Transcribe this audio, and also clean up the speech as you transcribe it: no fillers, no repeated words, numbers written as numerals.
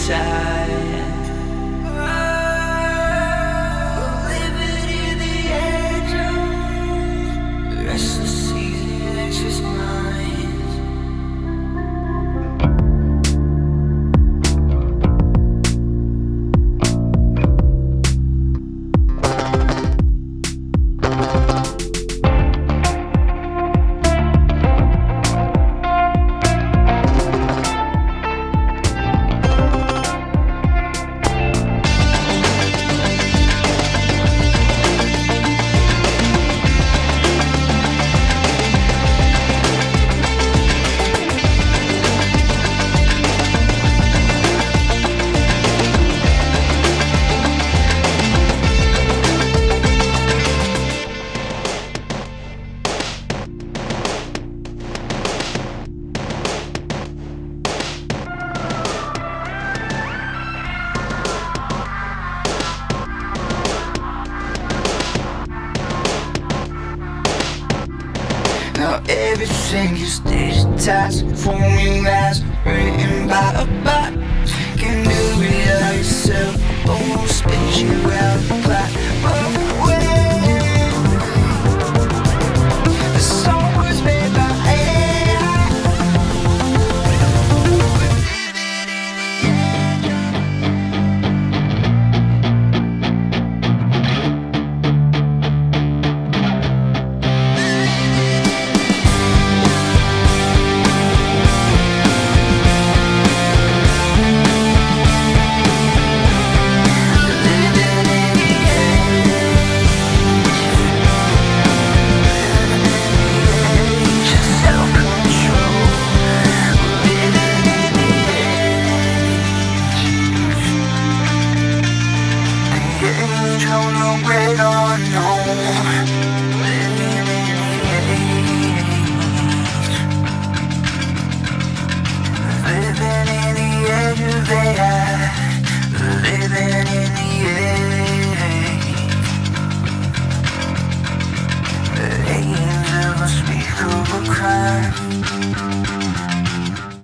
side. Living in the edge of restless seas, anxious minds. Now everything is digitized, forming as written by a bot. Can do it all yourself, almost spit you out the clock. But when the song was made by AI, we're living in the great unknown, living in the age, living in the edge of AI.